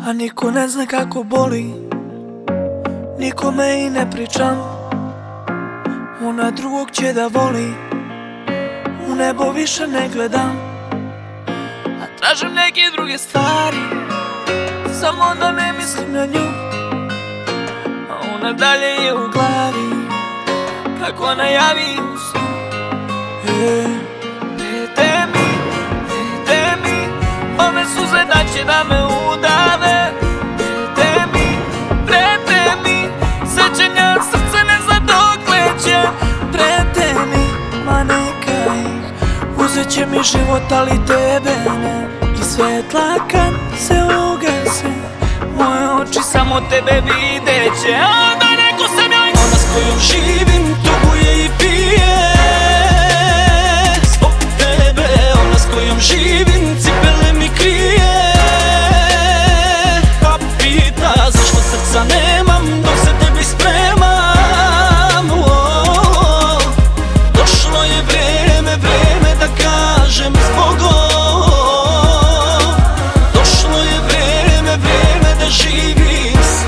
A niko ne zna kako boli, nikome i ne pričam. Ona drugog će da voli, u nebo više ne gledam. A tražim neke druge stvari, samo da ne mislim na nju. A ona dalje je u glavi, kako najavi u snu. Dajte mi ove suze da će da me udave. Dajte mi sećanja, srce ne zna dokle će. Prete mi, ma neka ih, uzet će mi život ali tebe ne. I svetla kad se ugase, moje oči samo tebe videće. A onda neko sam joj, ona s kojom živim tuguje i pije zbog tebe. Ona s kojom živim cipele mi krije, pa pita zašto srca nemam dok se tebi spremam. Došlo je vreme da kažem zbogom. Došlo je vreme da živim s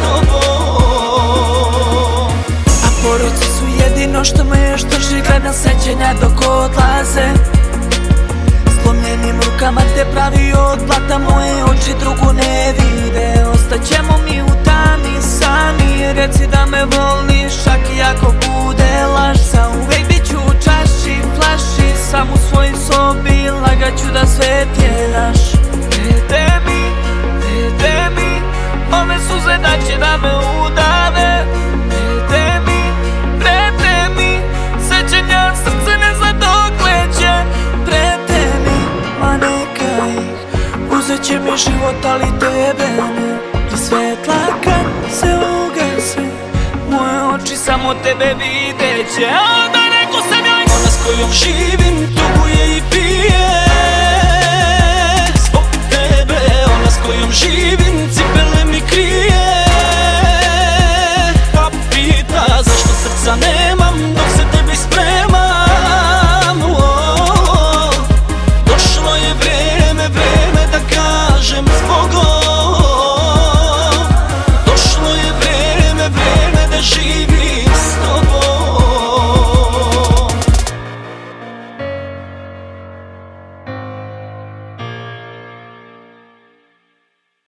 tobom. A poruci su jedino što me još drži, gledam sećanja dok odlaze. Slomljenim rukama te pravi od blata, moje oči drugu ne vide. Ostaćemo mi u tami sami, reci da me voliš čak i ako bude laž. Zauvek bit ću u čaši, flaši, sam u svojoj sobi, lagaću da svet je naš. Dajte mi ove suze da će da me udave. Prete mi sećanja, srce ne zna dokle će. Prete mi, ma neka ih, uzet će mi život ali tebe ne. I svetla kad se ugase, moje oči samo tebe videće. A onda neko sam joj, ona s kojom živim tuguje i pije zbog tebe. Ona s kojom živim